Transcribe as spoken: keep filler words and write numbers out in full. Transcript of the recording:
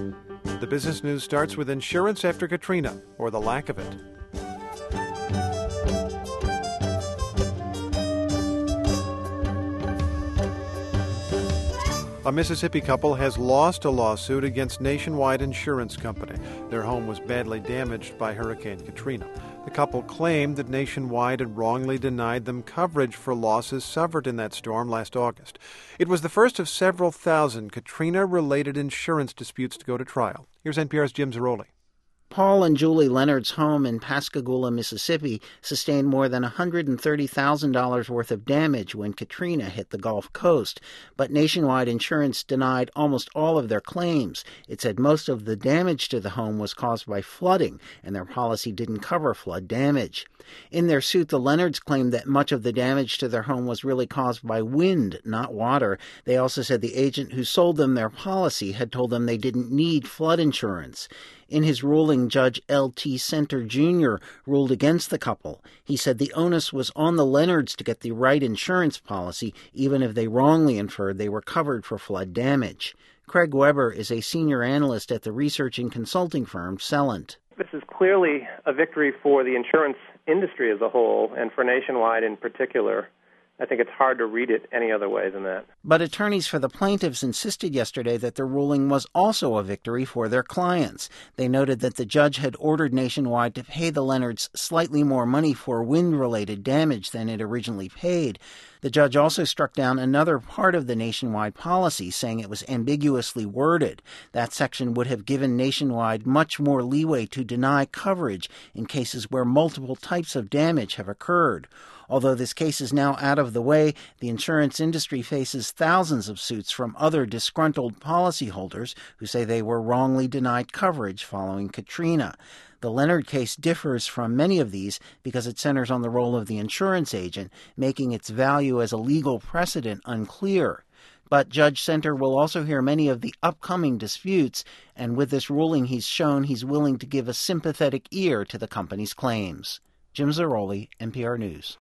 The business news starts with insurance after Katrina, or the lack of it. A Mississippi couple has lost a lawsuit against Nationwide Insurance Company. Their home was badly damaged by Hurricane Katrina. The couple claimed that Nationwide had wrongly denied them coverage for losses suffered in that storm last August. It was the first of several thousand Katrina-related insurance disputes to go to trial. Here's N P R's Jim Zarroli. Paul and Julie Leonard's home in Pascagoula, Mississippi, sustained more than one hundred thirty thousand dollars worth of damage when Katrina hit the Gulf Coast. But Nationwide Insurance denied almost all of their claims. It said most of the damage to the home was caused by flooding, and their policy didn't cover flood damage. In their suit, the Leonards claimed that much of the damage to their home was really caused by wind, not water. They also said the agent who sold them their policy had told them they didn't need flood insurance. In his ruling, Judge L T Center Junior ruled against the couple. He said the onus was on the Leonards to get the right insurance policy, even if they wrongly inferred they were covered for flood damage. Craig Weber is a senior analyst at the research and consulting firm Celent. This is clearly a victory for the insurance industry as a whole, and for Nationwide in particular. I think it's hard to read it any other way than that. But attorneys for the plaintiffs insisted yesterday that the ruling was also a victory for their clients. They noted that the judge had ordered Nationwide to pay the Leonards slightly more money for wind-related damage than it originally paid. The judge also struck down another part of the Nationwide policy, saying it was ambiguously worded. That section would have given Nationwide much more leeway to deny coverage in cases where multiple types of damage have occurred. Although this case is now out of the way, the insurance industry faces thousands of suits from other disgruntled policyholders who say they were wrongly denied coverage following Katrina. The Leonard case differs from many of these because it centers on the role of the insurance agent, making its value as a legal precedent unclear. But Judge Center will also hear many of the upcoming disputes, and with this ruling he's shown he's willing to give a sympathetic ear to the company's claims. Jim Zarroli, N P R News.